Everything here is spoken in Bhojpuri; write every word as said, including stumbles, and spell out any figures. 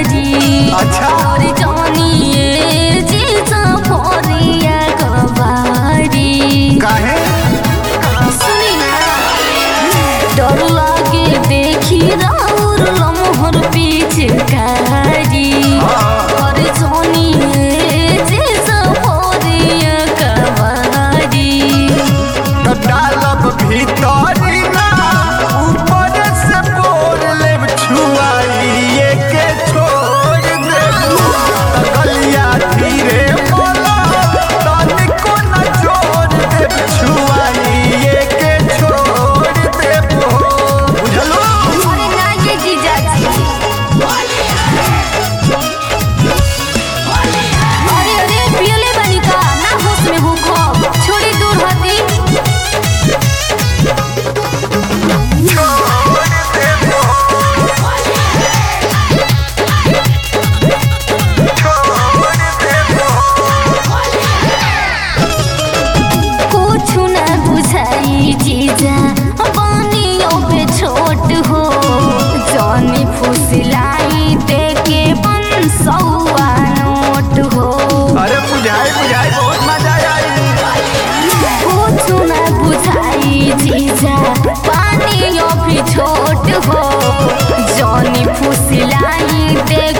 कबारी। अच्छा। और जानिए जीजा फोरिया कबारी। काहे? सुनी ना, डर लागे देखी राउर लम्हर पिचकारी। और जानिए जीजा फोरिया कबारी। तो डालब भीतरी ना ऊपर से बोर लेब छुआइए के छोड़ देबू। तो गलिया धीरे बोला तनिको न जोर देब छुआइए के छोड़ देबू। बुझलो? अरे ना ये जीजाजी। अरे अरे पियले बनी का ना होश में भूखो छोड़ी दूर हती। छोड़ देबू। छोड़ देबू। कुछ न बुझाई जीजा पानियों पे छोट हो। जानी फुसलाई दे के बन सौआ नोट हो। अरे बुझाई बुझाई बहुत मजा आई। कुछ न बुझाई जीजा पानियों भी छोट हो। जानी फुसलाई दे